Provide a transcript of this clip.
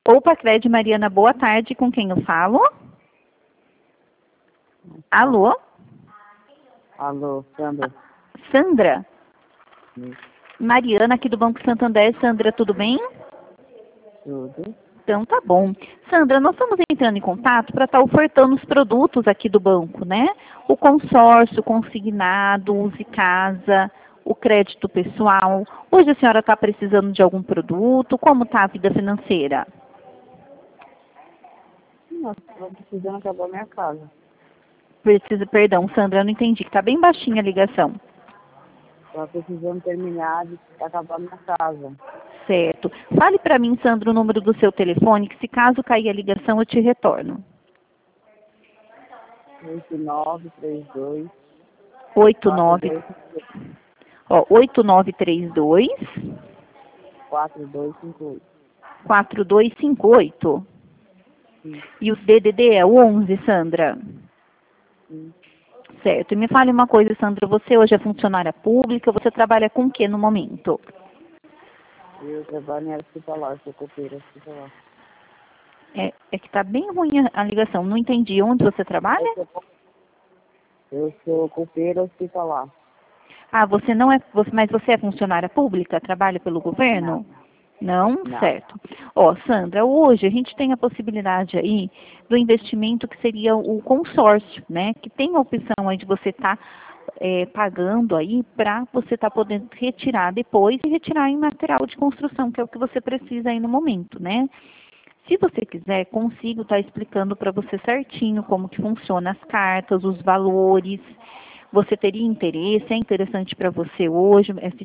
Opa, Cred Mariana, boa tarde. Com quem eu falo? Alô? Alô, Sandra. Sandra? Isso, Mariana, aqui do Banco Santander. Sandra, tudo bem? tudo. Então tá bom. Sandra, nós estamos entrando em contato para estar ofertando os produtos aqui do banco, né? O consórcio, consignado, Use Casa, o crédito pessoal. Hoje a senhora está precisando de algum produto? Como está a vida financeira? Nossa, estou precisando acabar minha casa. Perdão, Sandra, eu não entendi, que está bem baixinha a ligação. Estou precisando terminar de acabar minha casa. Certo. Fale para mim, Sandra, o número do seu telefone, que se caso cair a ligação eu te retorno. 8932 89, ó, 8932 4258. 4258. Sim, E o DDD é o 11, Sandra. sim. Certo. E me fale uma coisa, Sandra, você hoje é funcionária pública, você trabalha com o que no momento? Eu trabalho em área hospitalar, sou copeira hospitalar. É que está bem ruim a ligação, não entendi. Onde você trabalha? Eu sou copeira hospitalar. Ah, você não é, mas você é funcionária pública? Trabalha pelo governo? Não? Não. Certo. Ó, Sandra, hoje a gente tem a possibilidade aí do investimento que seria o consórcio, né? Que tem a opção aí de você estar pagando aí para você estar podendo retirar depois e retirar em material de construção, que é o que você precisa aí no momento, né? Se você quiser, consigo estar explicando para você certinho como que funciona as cartas, os valores. Você teria interesse? É interessante para você hoje esse